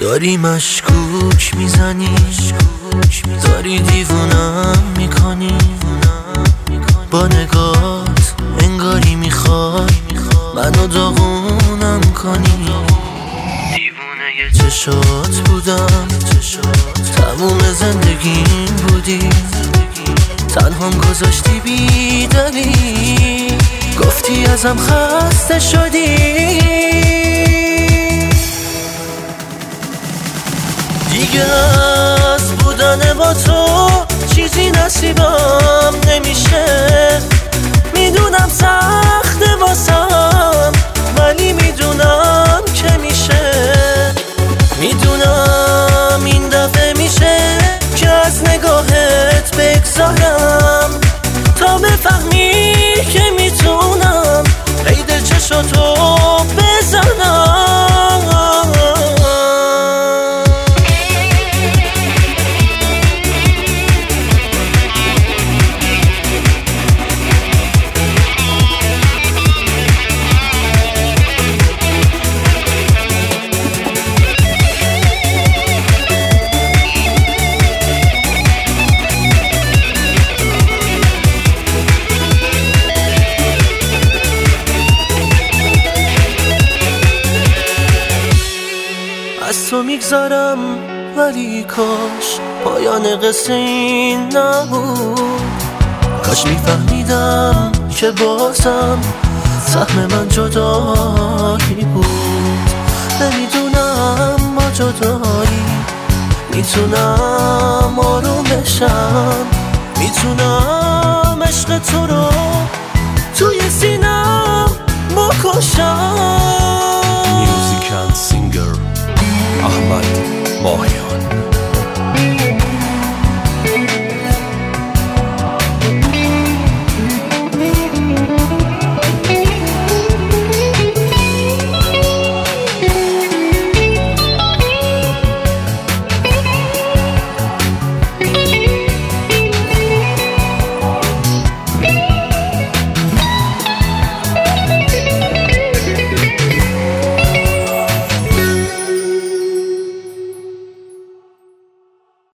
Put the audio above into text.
داری مشکوک میزنی، داری دیوونم میکنی، با نگات انگاری میخوای منو داغونم کنی. دیوونه چشات بودم، تموم زندگیم بودی، تنهام گذاشتی بی دلیل، گفتی ازم خسته شدی. دیگه از بودن با تو چیزی نصیبم نمیشه. میدونم سخته واسم، ولی میدونم که میشه. میدونم این دفعه میشه که از نگاهت بگذارم، تا بفهمی که میتونم قید چشاتو بزنم. از تو میگذارم ولی کاش پایان قصه این نبود. کاش میفهمیدم که بازم سهم من جدایی بود. نمیدونم ما جدایی میتونم آروم بشم، میتونم عشق تو رو توی سینم بکشم.